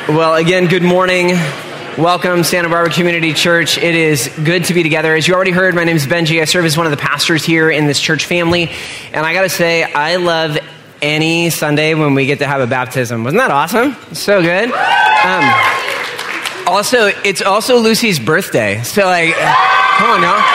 Well, again, good morning. Welcome, Santa Barbara Community Church. It is good to be together. As you already heard, my name is Benji. I serve as one of the pastors here in this church family. And I got to say, I love any Sunday when we get to have a baptism. Wasn't that awesome? So good. Also, it's also Lucy's birthday. So, come on now.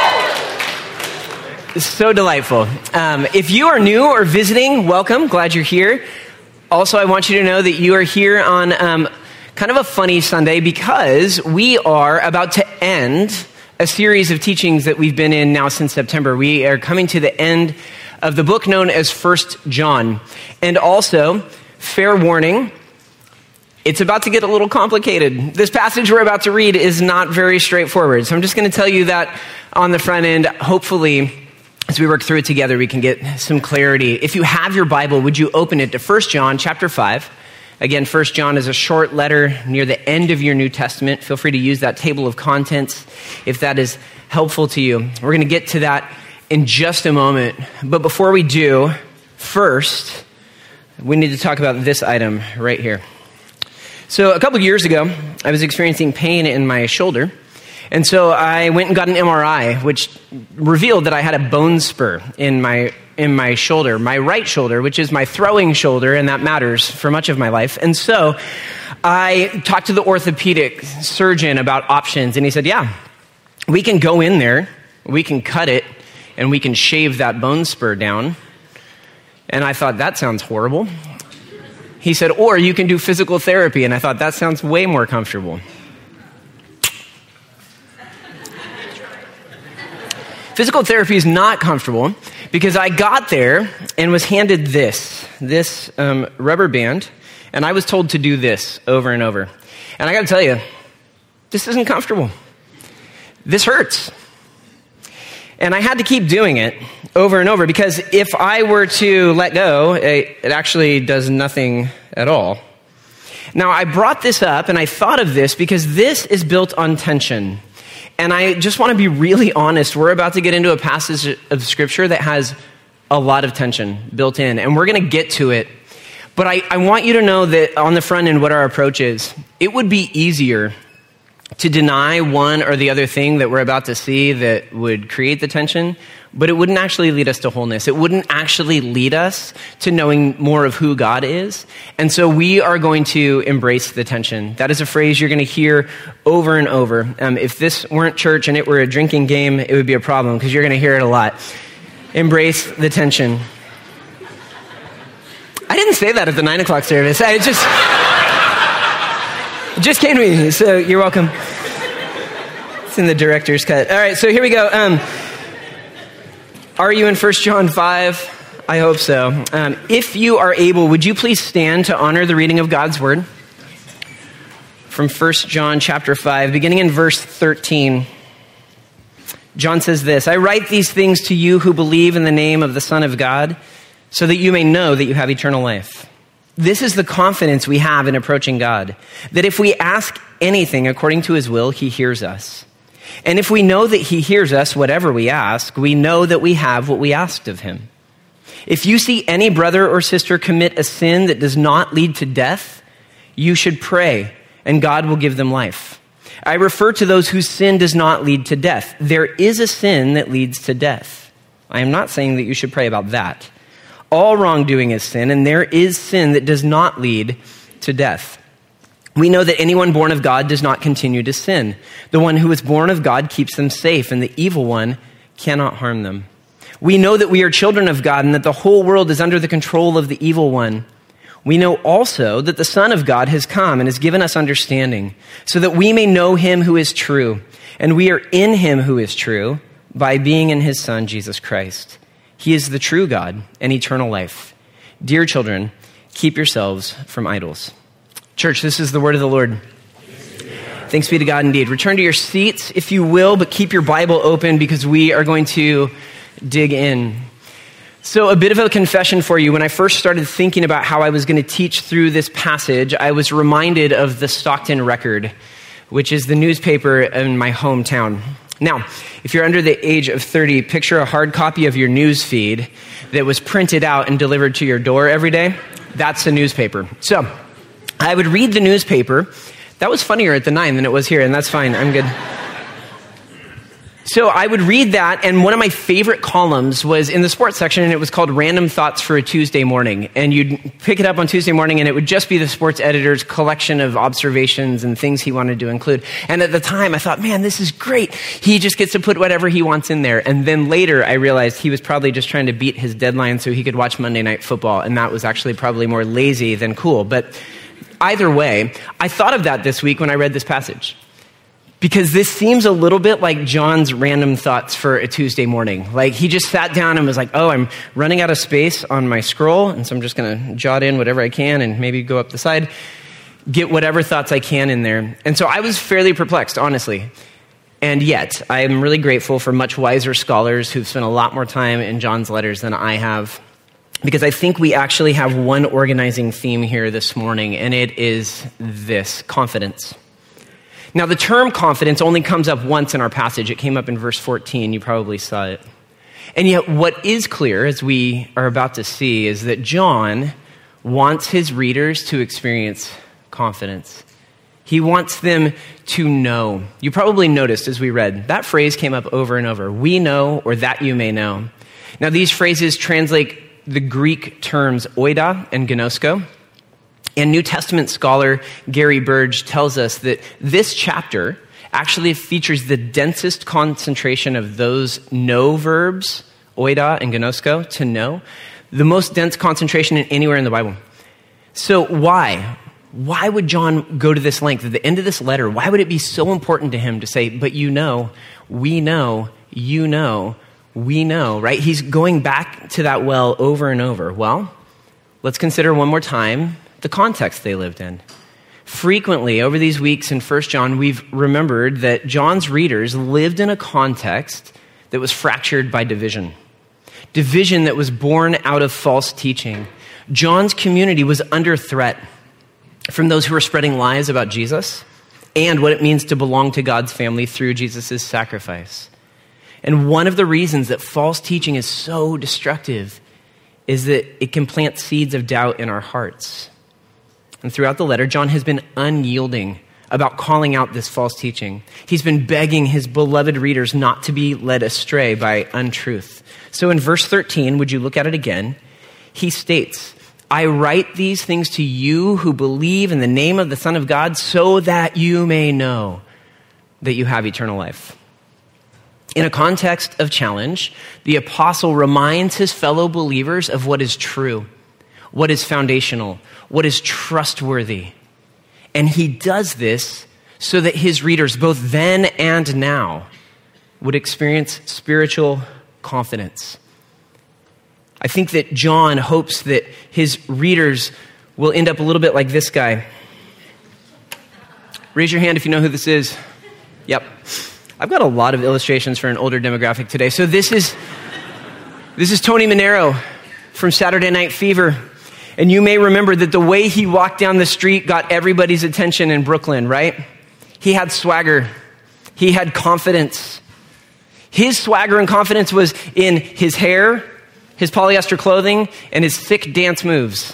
It's so delightful. If you are new or visiting, welcome. Glad you're here. Also, I want you to know that you are here on kind of a funny Sunday because we are about to end a series of teachings that we've been in now since September. We are coming to the end of the book known as 1 John. And also, fair warning, it's about to get a little complicated. This passage we're about to read is not very straightforward. So I'm just going to tell you that on the front end. Hopefully, as we work through it together, we can get some clarity. If you have your Bible, would you open it to 1 John chapter 5? Again, 1 John is a short letter near the end of your New Testament. Feel free to use that table of contents if that is helpful to you. We're going to get to that in just a moment. But before we do, first, we need to talk about this item right here. So a couple years ago, I was experiencing pain in my shoulder. And so I went and got an MRI, which revealed that I had a bone spur in my shoulder, my right shoulder, which is my throwing shoulder, and that matters for much of my life. And so I talked to the orthopedic surgeon about options, and he said, yeah, we can go in there, we can cut it, and we can shave that bone spur down. And I thought, that sounds horrible. He said, or you can do physical therapy, and I thought, that sounds way more comfortable. Physical therapy is not comfortable because I got there and was handed this rubber band, and I was told to do this over and over. And I got to tell you, this isn't comfortable. This hurts. And I had to keep doing it over and over because if I were to let go, it actually does nothing at all. Now, I brought this up and I thought of this because this is built on tension. And I just want to be really honest. We're about to get into a passage of Scripture that has a lot of tension built in, and we're going to get to it. But I want you to know that on the front end, what our approach is. It would be easier to deny one or the other thing that we're about to see that would create the tension, but it wouldn't actually lead us to wholeness. It wouldn't actually lead us to knowing more of who God is. And so we are going to embrace the tension. That is a phrase you're going to hear over and over. If this weren't church and it were a drinking game, it would be a problem because you're going to hear it a lot. Embrace the tension. I didn't say that at the 9 o'clock service. It just came to me, so you're welcome. It's in the director's cut. All right, so here we go. Are you in 1 John 5? I hope so. If you are able, would you please stand to honor the reading of God's word? From 1 John chapter 5, beginning in verse 13. John says this, I write these things to you who believe in the name of the Son of God, so that you may know that you have eternal life. This is the confidence we have in approaching God, that if we ask anything according to his will, he hears us. And if we know that he hears us, whatever we ask, we know that we have what we asked of him. If you see any brother or sister commit a sin that does not lead to death, you should pray, and God will give them life. I refer to those whose sin does not lead to death. There is a sin that leads to death. I am not saying that you should pray about that. All wrongdoing is sin, and there is sin that does not lead to death. We know that anyone born of God does not continue to sin. The one who is born of God keeps them safe, and the evil one cannot harm them. We know that we are children of God, and that the whole world is under the control of the evil one. We know also that the Son of God has come and has given us understanding, so that we may know him who is true. And we are in him who is true by being in his Son, Jesus Christ. He is the true God and eternal life. Dear children, keep yourselves from idols. Church, this is the word of the Lord. Thanks be to God indeed. Return to your seats, if you will, but keep your Bible open because we are going to dig in. So a bit of a confession for you. When I first started thinking about how I was going to teach through this passage, I was reminded of the Stockton Record, which is the newspaper in my hometown. Now, if you're under the age of 30, picture a hard copy of your news feed that was printed out and delivered to your door every day. That's a newspaper. So I would read the newspaper. That was funnier at the 9 than it was here, and that's fine. I'm good. So I would read that, and one of my favorite columns was in the sports section, and it was called Random Thoughts for a Tuesday Morning. And you'd pick it up on Tuesday morning, and it would just be the sports editor's collection of observations and things he wanted to include. And at the time, I thought, man, this is great. He just gets to put whatever he wants in there. And then later, I realized he was probably just trying to beat his deadline so he could watch Monday Night Football, and that was actually probably more lazy than cool. But either way, I thought of that this week when I read this passage. Because this seems a little bit like John's random thoughts for a Tuesday morning. Like he just sat down and was like, oh, I'm running out of space on my scroll, and so I'm just going to jot in whatever I can and maybe go up the side, get whatever thoughts I can in there. And so I was fairly perplexed, honestly. And yet, I am really grateful for much wiser scholars who've spent a lot more time in John's letters than I have, because I think we actually have one organizing theme here this morning, and it is this: confidence. Now, the term confidence only comes up once in our passage. It came up in verse 14. You probably saw it. And yet, what is clear, as we are about to see, is that John wants his readers to experience confidence. He wants them to know. You probably noticed as we read, that phrase came up over and over. We know, or that you may know. Now, these phrases translate the Greek terms oida and gnosko. And New Testament scholar Gary Burge tells us that this chapter actually features the densest concentration of those know verbs, oida and gnosko, to know, the most dense concentration anywhere in the Bible. So why? Why would John go to this length? At the end of this letter, why would it be so important to him to say, but you know, we know, you know, we know, right? He's going back to that well over and over. Well, let's consider one more time the context they lived in. Frequently, over these weeks in 1 John, we've remembered that John's readers lived in a context that was fractured by division. Division that was born out of false teaching. John's community was under threat from those who were spreading lies about Jesus and what it means to belong to God's family through Jesus' sacrifice. And one of the reasons that false teaching is so destructive is that it can plant seeds of doubt in our hearts. And throughout the letter, John has been unyielding about calling out this false teaching. He's been begging his beloved readers not to be led astray by untruth. So in verse 13, would you look at it again? He states, I write these things to you who believe in the name of the Son of God so that you may know that you have eternal life. In a context of challenge, the apostle reminds his fellow believers of what is true, what is foundational, what is trustworthy. And he does this so that his readers, both then and now, would experience spiritual confidence. I think that John hopes that his readers will end up a little bit like this guy. Raise your hand if you know who this is. Yep. I've got a lot of illustrations for an older demographic today. So this is Tony Manero from Saturday Night Fever. And you may remember that the way he walked down the street got everybody's attention in Brooklyn, right? He had swagger. He had confidence. His swagger and confidence was in his hair, his polyester clothing, and his thick dance moves.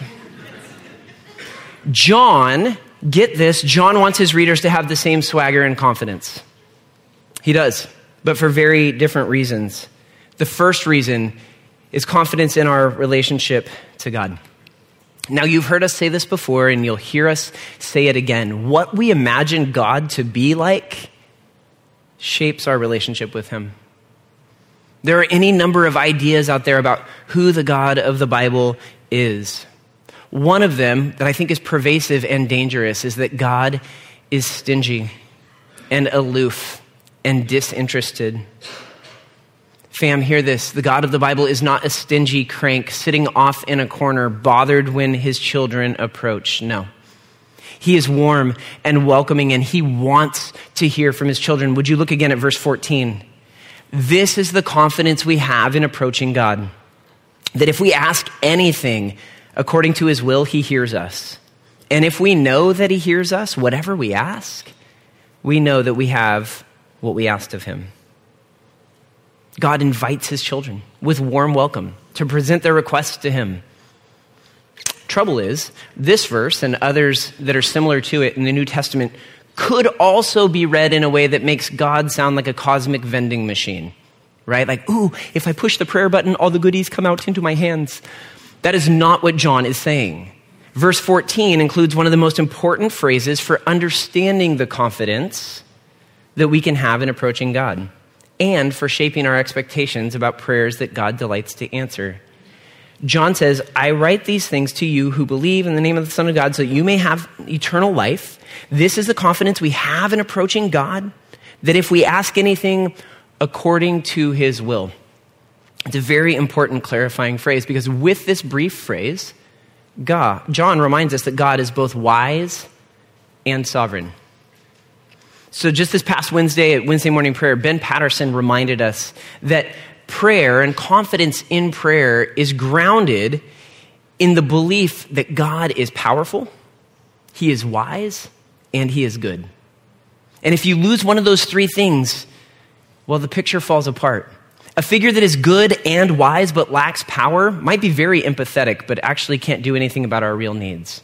John, get this, John wants his readers to have the same swagger and confidence. He does, but for very different reasons. The first reason is confidence in our relationship to God. Now, you've heard us say this before, and you'll hear us say it again. What we imagine God to be like shapes our relationship with him. There are any number of ideas out there about who the God of the Bible is. One of them that I think is pervasive and dangerous is that God is stingy and aloof and disinterested. Fam, hear this. The God of the Bible is not a stingy crank sitting off in a corner, bothered when his children approach. No. He is warm and welcoming, and he wants to hear from his children. Would you look again at verse 14? This is the confidence we have in approaching God. That if we ask anything according to his will, he hears us. And if we know that he hears us, whatever we ask, we know that we have what we asked of him. God invites his children with warm welcome to present their requests to him. trouble is, this verse and others that are similar to it in the New Testament could also be read in a way that makes God sound like a cosmic vending machine, right? Like, ooh, if I push the prayer button, all the goodies come out into my hands. That is not what John is saying. Verse 14 includes one of the most important phrases for understanding the confidence that we can have in approaching God and for shaping our expectations about prayers that God delights to answer. John says, I write these things to you who believe in the name of the Son of God so that you may have eternal life. This is the confidence we have in approaching God, that if we ask anything according to his will. It's a very important clarifying phrase because with this brief phrase, John reminds us that God is both wise and sovereign. So just this past Wednesday at Wednesday morning prayer, Ben Patterson reminded us that prayer and confidence in prayer is grounded in the belief that God is powerful, he is wise, and he is good. And if you lose one of those three things, well, the picture falls apart. A figure that is good and wise but lacks power might be very empathetic, but actually can't do anything about our real needs.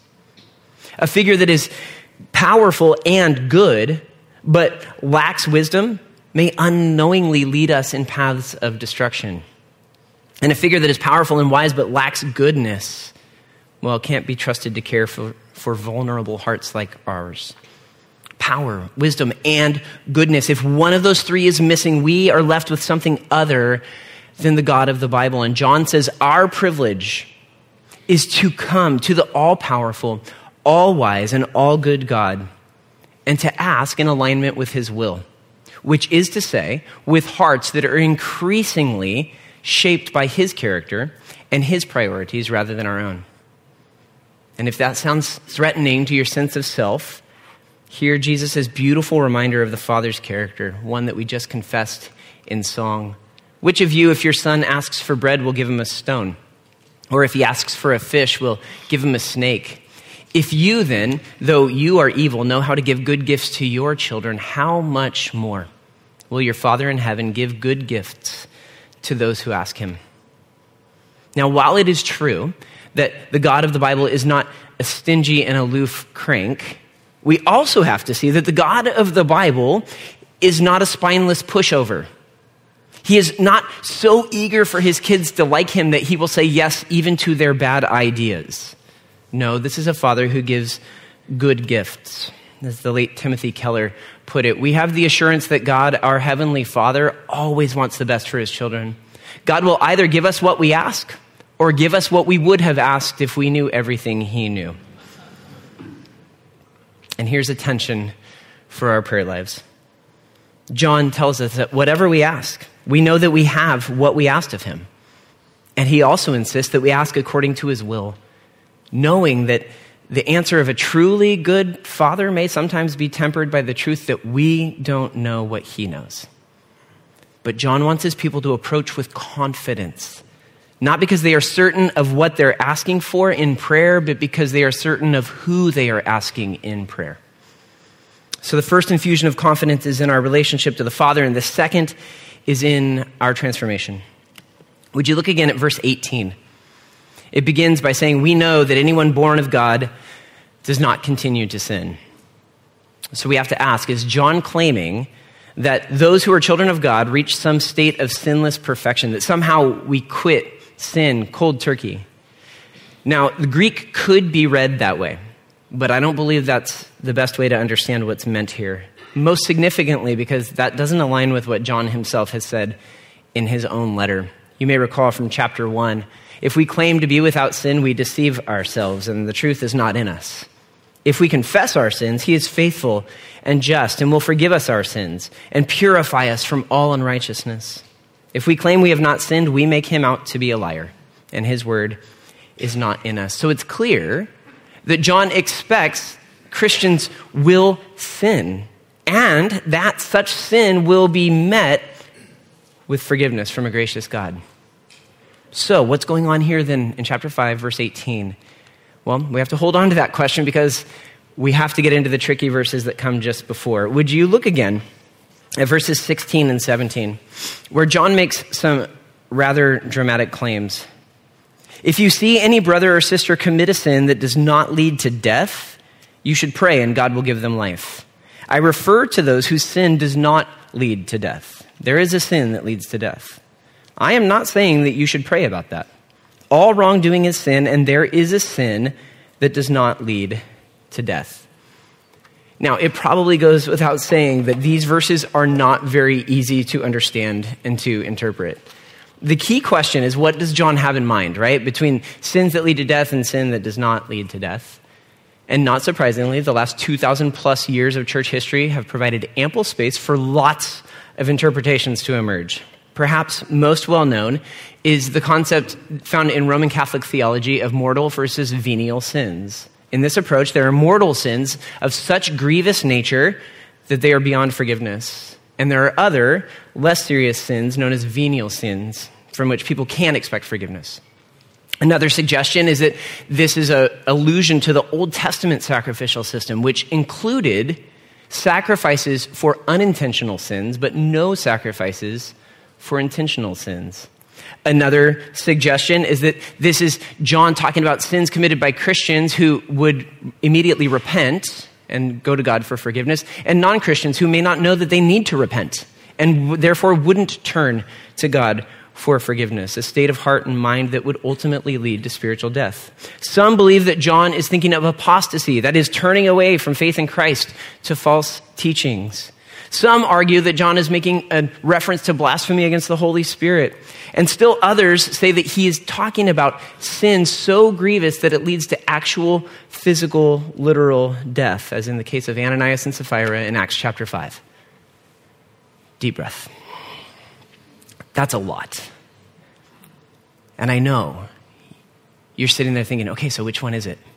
A figure that is powerful and good but lacks wisdom may unknowingly lead us in paths of destruction. And a figure that is powerful and wise but lacks goodness, well, can't be trusted to care for vulnerable hearts like ours. Power, wisdom, and goodness. If one of those three is missing, we are left with something other than the God of the Bible. And John says our privilege is to come to the all-powerful, all-wise, and all-good God and to ask in alignment with his will, which is to say, with hearts that are increasingly shaped by his character and his priorities rather than our own. And if that sounds threatening to your sense of self, hear Jesus' beautiful reminder of the Father's character, one that we just confessed in song. Which of you, if your son asks for bread, will give him a stone? Or if he asks for a fish, will give him a snake? If you then, though you are evil, know how to give good gifts to your children, how much more will your Father in heaven give good gifts to those who ask him? Now, while it is true that the God of the Bible is not a stingy and aloof crank, we also have to see that the God of the Bible is not a spineless pushover. He is not so eager for his kids to like him that he will say yes even to their bad ideas. No, this is a father who gives good gifts. As the late Timothy Keller put it, we have the assurance that God, our heavenly Father, always wants the best for his children. God will either give us what we ask or give us what we would have asked if we knew everything he knew. And here's a tension for our prayer lives. John tells us that whatever we ask, we know that we have what we asked of him. And he also insists that we ask according to his will, knowing that the answer of a truly good father may sometimes be tempered by the truth that we don't know what he knows. But John wants his people to approach with confidence, not because they are certain of what they're asking for in prayer, but because they are certain of who they are asking in prayer. So the first infusion of confidence is in our relationship to the Father, and the second is in our transformation. Would you look again at verse 18? It begins by saying, we know that anyone born of God does not continue to sin. So we have to ask, is John claiming that those who are children of God reach some state of sinless perfection, that somehow we quit sin cold turkey? Now, the Greek could be read that way, but I don't believe that's the best way to understand what's meant here. Most significantly, because that doesn't align with what John himself has said in his own letter. You may recall from chapter 1, if we claim to be without sin, we deceive ourselves, and the truth is not in us. If we confess our sins, he is faithful and just and will forgive us our sins and purify us from all unrighteousness. If we claim we have not sinned, we make him out to be a liar, and his word is not in us. So it's clear that John expects Christians will sin, and that such sin will be met with forgiveness from a gracious God. So what's going on here then in chapter 5, verse 18? Well, we have to hold on to that question because we have to get into the tricky verses that come just before. Would you look again at verses 16 and 17, where John makes some rather dramatic claims. If you see any brother or sister commit a sin that does not lead to death, you should pray and God will give them life. I refer to those whose sin does not lead to death. There is a sin that leads to death. I am not saying that you should pray about that. All wrongdoing is sin, and there is a sin that does not lead to death. Now, it probably goes without saying that these verses are not very easy to understand and to interpret. The key question is, what does John have in mind, right? Between sins that lead to death and sin that does not lead to death. And not surprisingly, the last 2,000 plus years of church history have provided ample space for lots of interpretations to emerge. Perhaps most well known is the concept found in Roman Catholic theology of mortal versus venial sins. In this approach, there are mortal sins of such grievous nature that they are beyond forgiveness. And there are other, less serious sins known as venial sins from which people can expect forgiveness. Another suggestion is that this is an allusion to the Old Testament sacrificial system, which included sacrifices for unintentional sins, but no sacrifices for intentional sins. Another suggestion is that this is John talking about sins committed by Christians who would immediately repent and go to God for forgiveness, and non-Christians who may not know that they need to repent and therefore wouldn't turn to God for forgiveness, a state of heart and mind that would ultimately lead to spiritual death. Some believe that John is thinking of apostasy, that is turning away from faith in Christ to false teachings. Some argue that John is making a reference to blasphemy against the Holy Spirit. And still others say that he is talking about sin so grievous that it leads to actual physical, literal death, as in the case of Ananias and Sapphira in Acts chapter 5. Deep breath. That's a lot. And I know you're sitting there thinking, okay, so which one is it?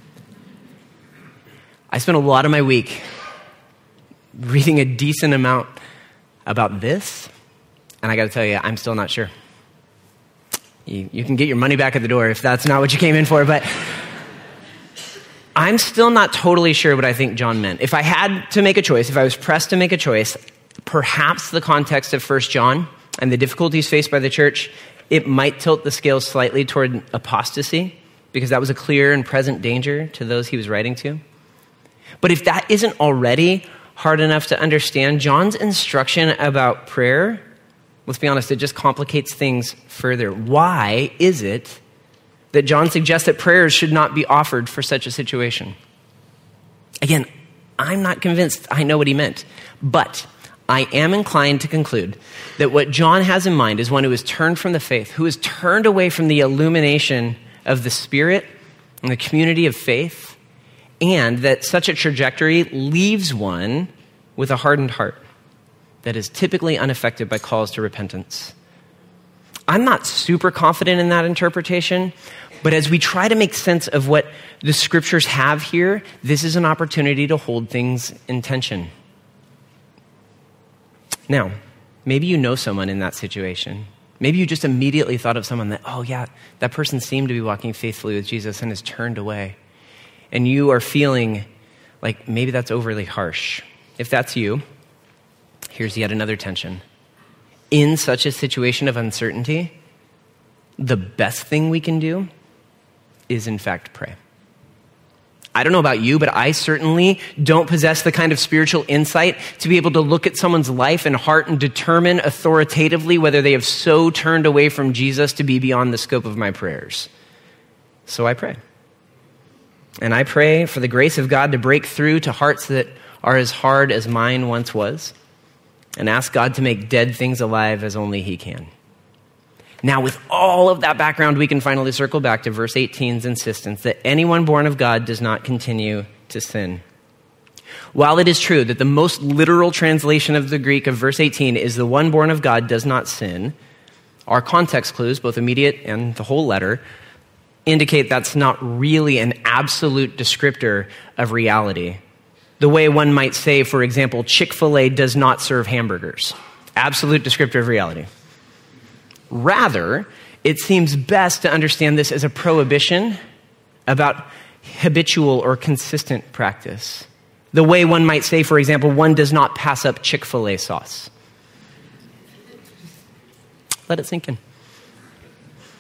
I spent a lot of my week reading a decent amount about this, and I got to tell you, I'm still not sure. You can get your money back at the door if that's not what you came in for, but I'm still not totally sure what I think John meant. If I had to make a choice, if I was pressed to make a choice, perhaps the context of 1 John and the difficulties faced by the church, it might tilt the scales slightly toward apostasy, because that was a clear and present danger to those he was writing to. But if that isn't already hard enough to understand, John's instruction about prayer, let's be honest, it just complicates things further. Why is it that John suggests that prayers should not be offered for such a situation? Again, I'm not convinced I know what he meant, but I am inclined to conclude that what John has in mind is one who has turned from the faith, who has turned away from the illumination of the Spirit and the community of faith, and that such a trajectory leaves one with a hardened heart that is typically unaffected by calls to repentance. I'm not super confident in that interpretation, but as we try to make sense of what the scriptures have here, this is an opportunity to hold things in tension. Now, maybe you know someone in that situation. Maybe you just immediately thought of someone that, oh yeah, that person seemed to be walking faithfully with Jesus and has turned away. And you are feeling like maybe that's overly harsh. If that's you, here's yet another tension. In such a situation of uncertainty, the best thing we can do is in fact pray. I don't know about you, but I certainly don't possess the kind of spiritual insight to be able to look at someone's life and heart and determine authoritatively whether they have so turned away from Jesus to be beyond the scope of my prayers. So I pray. And I pray for the grace of God to break through to hearts that are as hard as mine once was, and ask God to make dead things alive as only he can. Now, with all of that background, we can finally circle back to verse 18's insistence that anyone born of God does not continue to sin. While it is true that the most literal translation of the Greek of verse 18 is the one born of God does not sin, our context clues, both immediate and the whole letter, indicate that's not really an absolute descriptor of reality. The way one might say, for example, Chick-fil-A does not serve hamburgers. Absolute descriptor of reality. Rather, it seems best to understand this as a prohibition about habitual or consistent practice. The way one might say, for example, one does not pass up Chick-fil-A sauce. Let it sink in.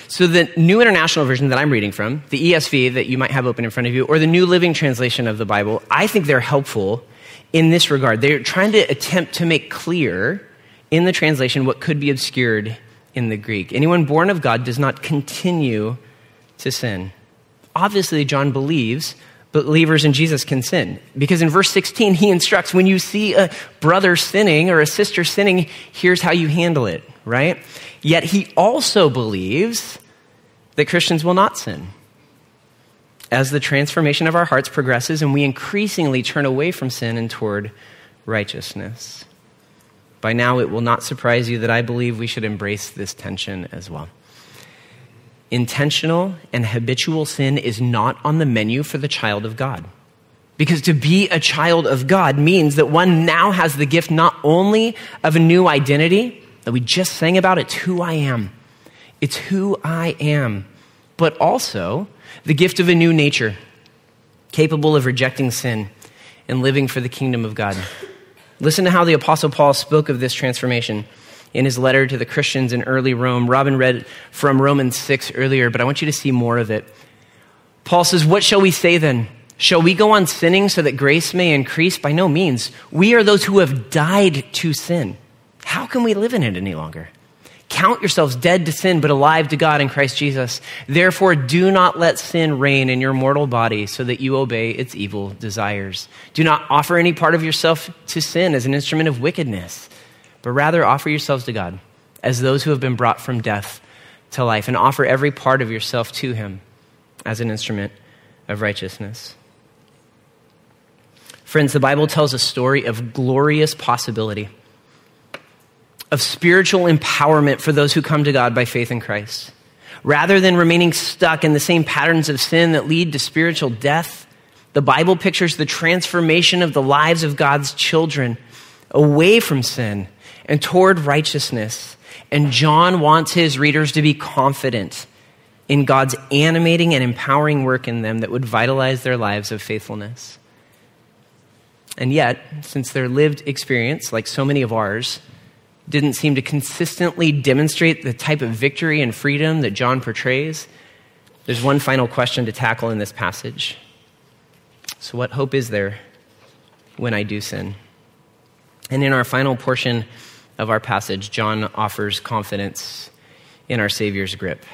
So the New International Version that I'm reading from, the ESV that you might have open in front of you, or the New Living Translation of the Bible, I think they're helpful in this regard. They're trying to attempt to make clear in the translation what could be obscured in the Greek. Anyone born of God does not continue to sin. Obviously, John believes believers in Jesus can sin, because in verse 16, he instructs, when you see a brother sinning or a sister sinning, here's how you handle it, right? Yet he also believes that Christians will not sin. As the transformation of our hearts progresses and we increasingly turn away from sin and toward righteousness. By now, it will not surprise you that I believe we should embrace this tension as well. Intentional and habitual sin is not on the menu for the child of God. Because to be a child of God means that one now has the gift not only of a new identity that we just sang about, it's who I am. It's who I am. But also the gift of a new nature, capable of rejecting sin and living for the kingdom of God. Listen to how the Apostle Paul spoke of this transformation in his letter to the Christians in early Rome. Robin read from Romans 6 earlier, but I want you to see more of it. Paul says, what shall we say then? Shall we go on sinning so that grace may increase? By no means. We are those who have died to sin. How can we live in it any longer? Count yourselves dead to sin, but alive to God in Christ Jesus. Therefore, do not let sin reign in your mortal body so that you obey its evil desires. Do not offer any part of yourself to sin as an instrument of wickedness, but rather offer yourselves to God as those who have been brought from death to life, and offer every part of yourself to him as an instrument of righteousness. Friends, the Bible tells a story of glorious possibility, of spiritual empowerment for those who come to God by faith in Christ. Rather than remaining stuck in the same patterns of sin that lead to spiritual death, the Bible pictures the transformation of the lives of God's children away from sin and toward righteousness. And John wants his readers to be confident in God's animating and empowering work in them that would vitalize their lives of faithfulness. And yet, since their lived experience, like so many of ours, didn't seem to consistently demonstrate the type of victory and freedom that John portrays, there's one final question to tackle in this passage. So what hope is there when I do sin? And in our final portion of our passage, John offers confidence in our Savior's grip.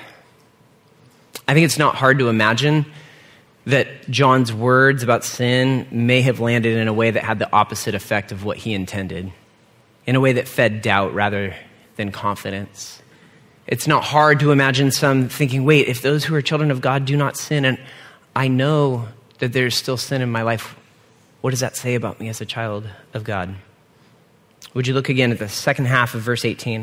I think it's not hard to imagine that John's words about sin may have landed in a way that had the opposite effect of what he intended, in a way that fed doubt rather than confidence. It's not hard to imagine some thinking, wait, if those who are children of God do not sin, and I know that there's still sin in my life, what does that say about me as a child of God? Would you look again at the second half of verse 18?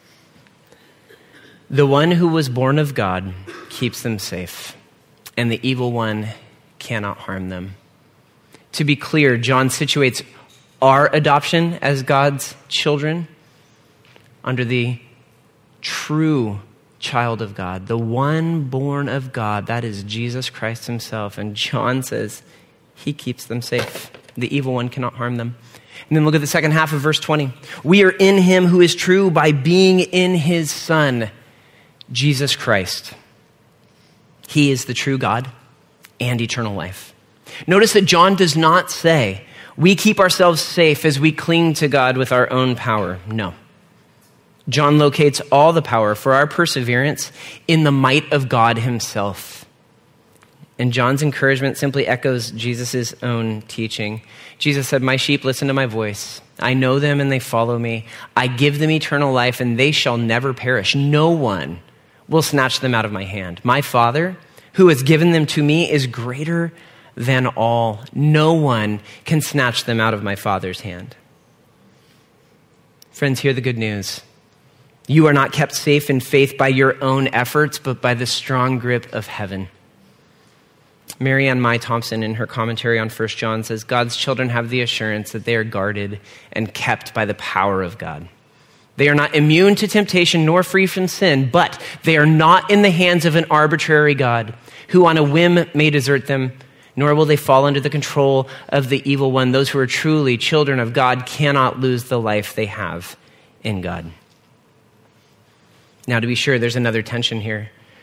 The one who was born of God keeps them safe, and the evil one cannot harm them. To be clear, John situates our adoption as God's children under the true child of God, the one born of God, that is Jesus Christ himself. And John says he keeps them safe. The evil one cannot harm them. And then look at the second half of verse 20. We are in him who is true by being in his Son, Jesus Christ. He is the true God and eternal life. Notice that John does not say we keep ourselves safe as we cling to God with our own power. No. John locates all the power for our perseverance in the might of God himself. And John's encouragement simply echoes Jesus' own teaching. Jesus said, my sheep listen to my voice. I know them and they follow me. I give them eternal life and they shall never perish. No one will snatch them out of my hand. My Father, who has given them to me, is greater than all. No one can snatch them out of my Father's hand. Friends, hear the good news. You are not kept safe in faith by your own efforts, but by the strong grip of heaven. Marianne Mai Thompson, in her commentary on 1 John, says, God's children have the assurance that they are guarded and kept by the power of God. They are not immune to temptation nor free from sin, but they are not in the hands of an arbitrary God who on a whim may desert them, nor will they fall under the control of the evil one. Those who are truly children of God cannot lose the life they have in God. Now, to be sure, there's another tension here.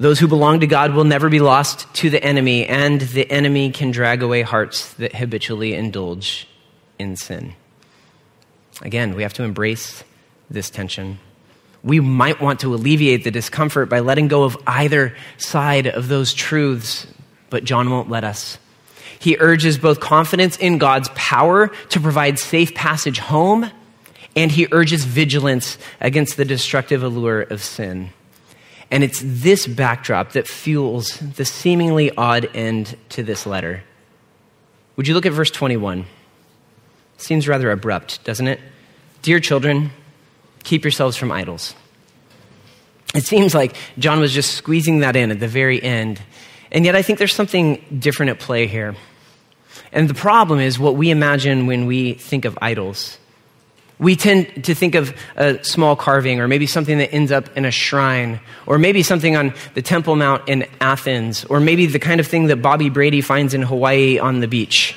Those who belong to God will never be lost to the enemy, and the enemy can drag away hearts that habitually indulge in sin. Again, we have to embrace this tension. We might want to alleviate the discomfort by letting go of either side of those truths, but John won't let us. He urges both confidence in God's power to provide safe passage home, and he urges vigilance against the destructive allure of sin. And it's this backdrop that fuels the seemingly odd end to this letter. Would you look at verse 21? Seems rather abrupt, doesn't it? Dear children, keep yourselves from idols. It seems like John was just squeezing that in at the very end. And yet I think there's something different at play here. And the problem is what we imagine when we think of idols. We tend to think of a small carving, or maybe something that ends up in a shrine, or maybe something on the Temple Mount in Athens, or maybe the kind of thing that Bobby Brady finds in Hawaii on the beach.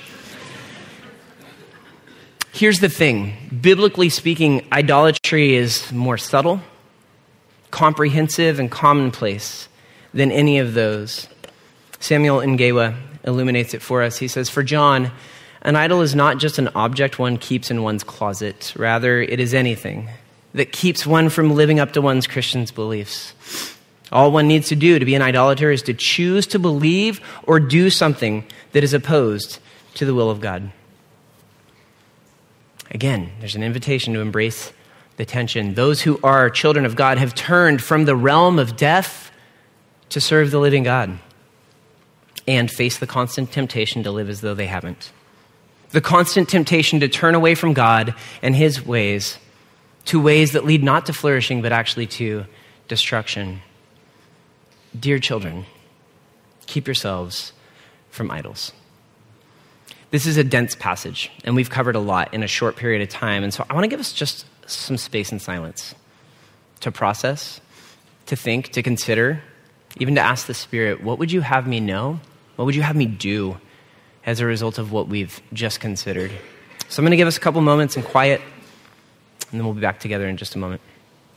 Here's the thing. Biblically speaking, idolatry is more subtle, comprehensive, and commonplace than any of those. Samuel Ngewa illuminates it for us. He says, for John, an idol is not just an object one keeps in one's closet. Rather, it is anything that keeps one from living up to one's Christian beliefs. All one needs to do to be an idolater is to choose to believe or do something that is opposed to the will of God. Again, there's an invitation to embrace the tension. Those who are children of God have turned from the realm of death to serve the living God and face the constant temptation to live as though they haven't. The constant temptation to turn away from God and his ways to ways that lead not to flourishing, but actually to destruction. Dear children, keep yourselves from idols. This is a dense passage, and we've covered a lot in a short period of time. And so I want to give us just some space and silence to process, to think, to consider, even to ask the Spirit, what would you have me know? What would you have me do as a result of what we've just considered? So I'm going to give us a couple moments in quiet, and then we'll be back together in just a moment.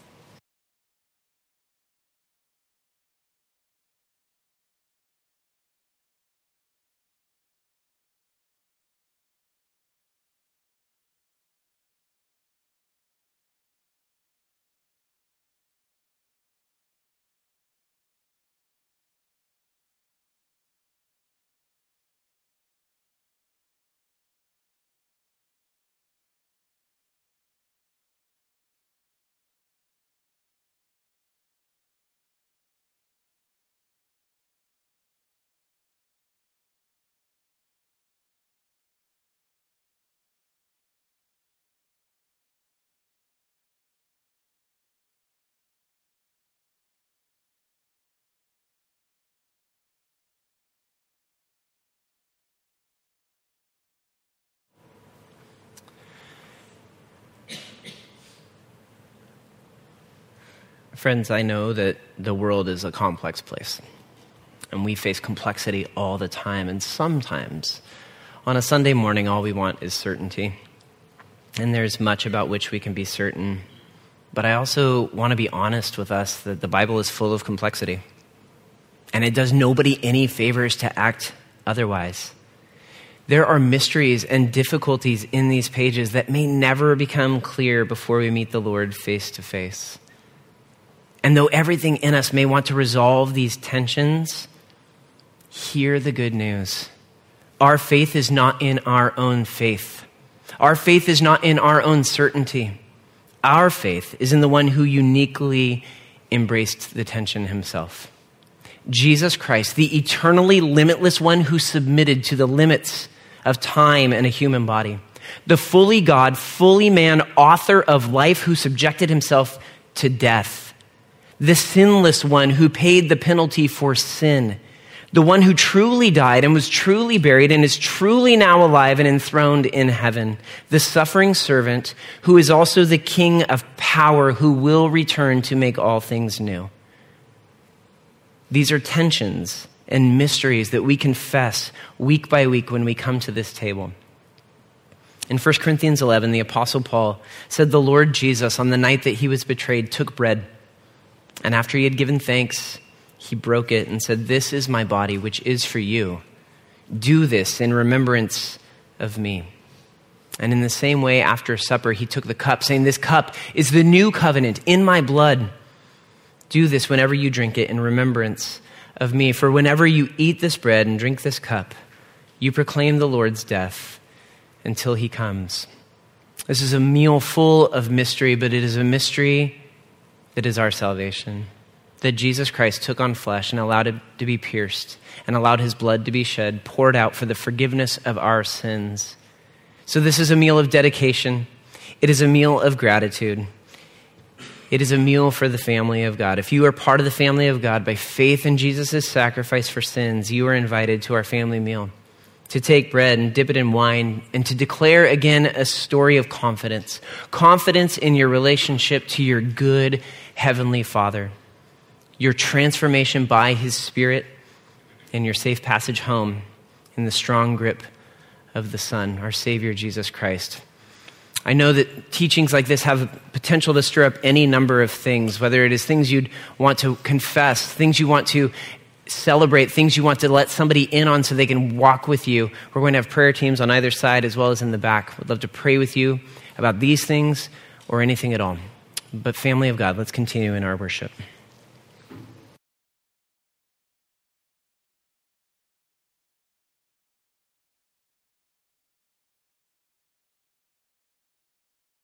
Friends, I know that the world is a complex place, and we face complexity all the time, and sometimes on a Sunday morning, all we want is certainty, and there's much about which we can be certain, but I also want to be honest with us that the Bible is full of complexity, and it does nobody any favors to act otherwise. There are mysteries and difficulties in these pages that may never become clear before we meet the Lord face to face. And though everything in us may want to resolve these tensions, hear the good news. Our faith is not in our own faith. Our faith is not in our own certainty. Our faith is in the one who uniquely embraced the tension himself. Jesus Christ, the eternally limitless one who submitted to the limits of time and a human body. The fully God, fully man, author of life who subjected himself to death. The sinless one who paid the penalty for sin. The one who truly died and was truly buried and is truly now alive and enthroned in heaven. The suffering servant who is also the King of power who will return to make all things new. These are tensions and mysteries that we confess week by week when we come to this table. In 1 Corinthians 11, the Apostle Paul said the Lord Jesus, on the night that he was betrayed, took bread. And after he had given thanks, he broke it and said, "This is my body, which is for you. Do this in remembrance of me." And in the same way, after supper, he took the cup, saying, "This cup is the new covenant in my blood. Do this whenever you drink it in remembrance of me. For whenever you eat this bread and drink this cup, you proclaim the Lord's death until he comes." This is a meal full of mystery, but it is a mystery that is our salvation. That Jesus Christ took on flesh and allowed it to be pierced and allowed his blood to be shed, poured out for the forgiveness of our sins. So this is a meal of dedication. It is a meal of gratitude. It is a meal for the family of God. If you are part of the family of God by faith in Jesus' sacrifice for sins, you are invited to our family meal, to take bread and dip it in wine and to declare again a story of confidence. Confidence in your relationship to your good heavenly Father, your transformation by his Spirit, and your safe passage home in the strong grip of the Son, our Savior, Jesus Christ. I know that teachings like this have potential to stir up any number of things, whether it is things you'd want to confess, things you want to celebrate, things you want to let somebody in on so they can walk with you. We're going to have prayer teams on either side as well as in the back. We'd love to pray with you about these things or anything at all. But family of God, let's continue in our worship.